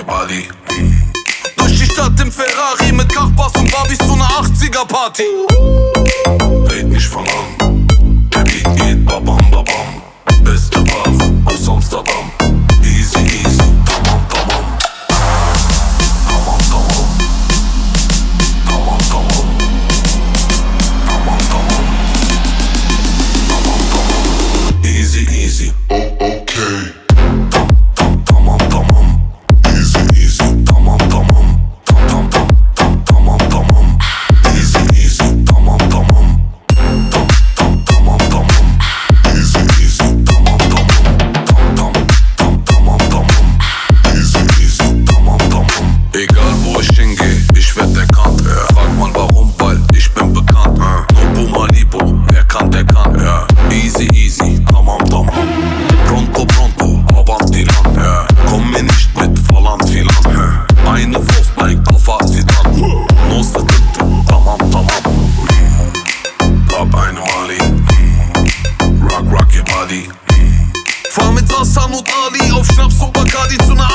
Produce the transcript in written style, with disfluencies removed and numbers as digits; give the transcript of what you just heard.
Body. Durch die Stadt im Ferrari mit Kachbass und Barbies zu ner 80er-Party. Red nicht von an, der Beat geht babam babam. Beste Ware aus Amsterdam. Easy easy, tamam tamam. Tamam tamam. Tamam tamam. Tamam tamam. Tamam tamam. Easy easy. Okay. Tamam tamam. Easy easy. Tamam tamam. Tamam tamam. Easy easy. Tamam tamam. Tamam tamam. Easy easy. Tamam tamam. Tamam. Easy easy. Tamam tamam. Egal wo ich hingehe, ich werd erkannt. Frag mal warum, weil ich bin bekannt. Nobu Malibu, wer kann, der kann. Easy easy. Tamam tamam. Pronto pronto, avanti lang. Komm mir nicht mit falan filan. Eine Wurst bleibt auf Asidan. Noste Tinte, tamam tamam. Hab eine Mali. Rock your body. Fahr mit Hassan und Ali auf Schnaps und Bacardi zu ner